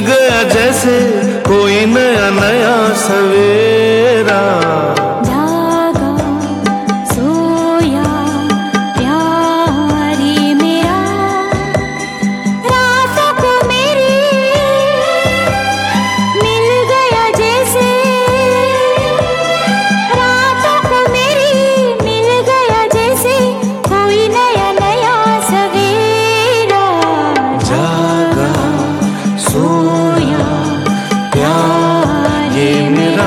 गया जैसे कोई नया नया सवेरा। जागा सोया प्यारी मेरा, रातों को मेरी मिल गया जैसे, रातों को मेरी मिल गया जैसे कोई नया नया सवेरा। जागा सोया प्यार ये मेरा।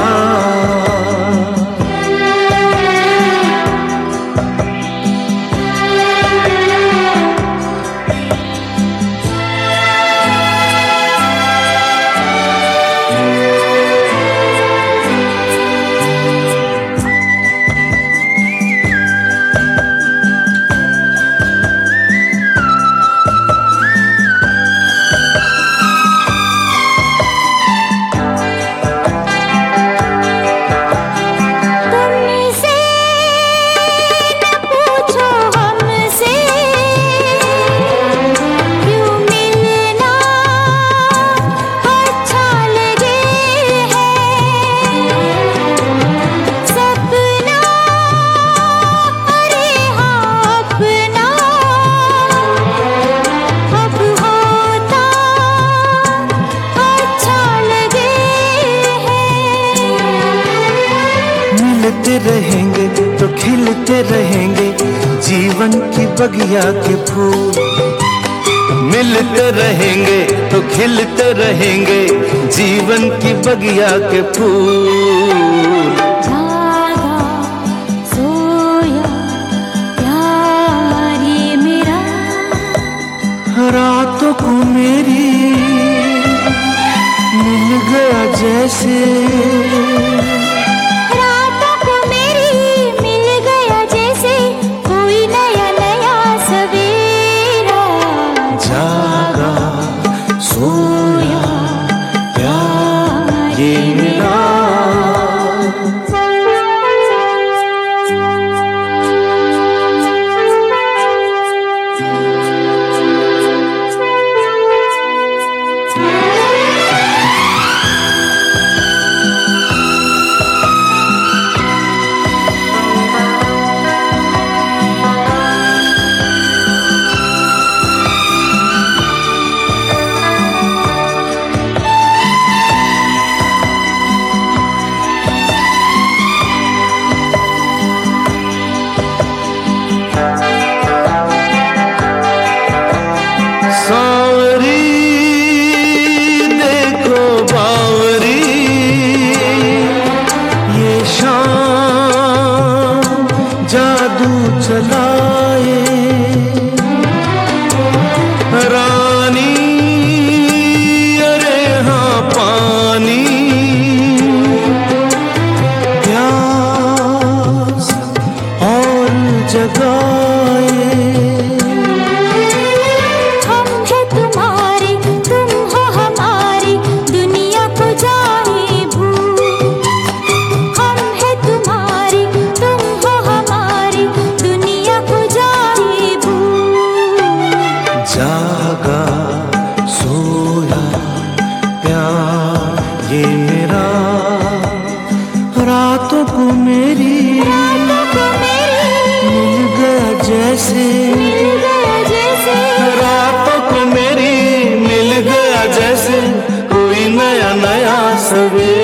मिलते रहेंगे तो खिलते रहेंगे जीवन की बगिया के फूल। मिलते रहेंगे तो खिलते रहेंगे जीवन की बगिया के फूल। जागा सोया प्यार ये मेरा, रातों को मेरी मिल गया जैसे, सोया प्यार ये मेरा। जादू चलाए रानी, अरे हाँ पानी प्यास और जगाए। हम हैं तुम्हारे तुम हो हमारे, दुनिया को जाए भूल। हम हैं तुम्हारे तुम हो हमारे, दुनिया को जाए भूल। जागा सोया प्यार ये मेरा, रातों को मेरी मिल गया जैसे, रातों को मेरी मिल गया जैसे कोई नया नया सवेरा।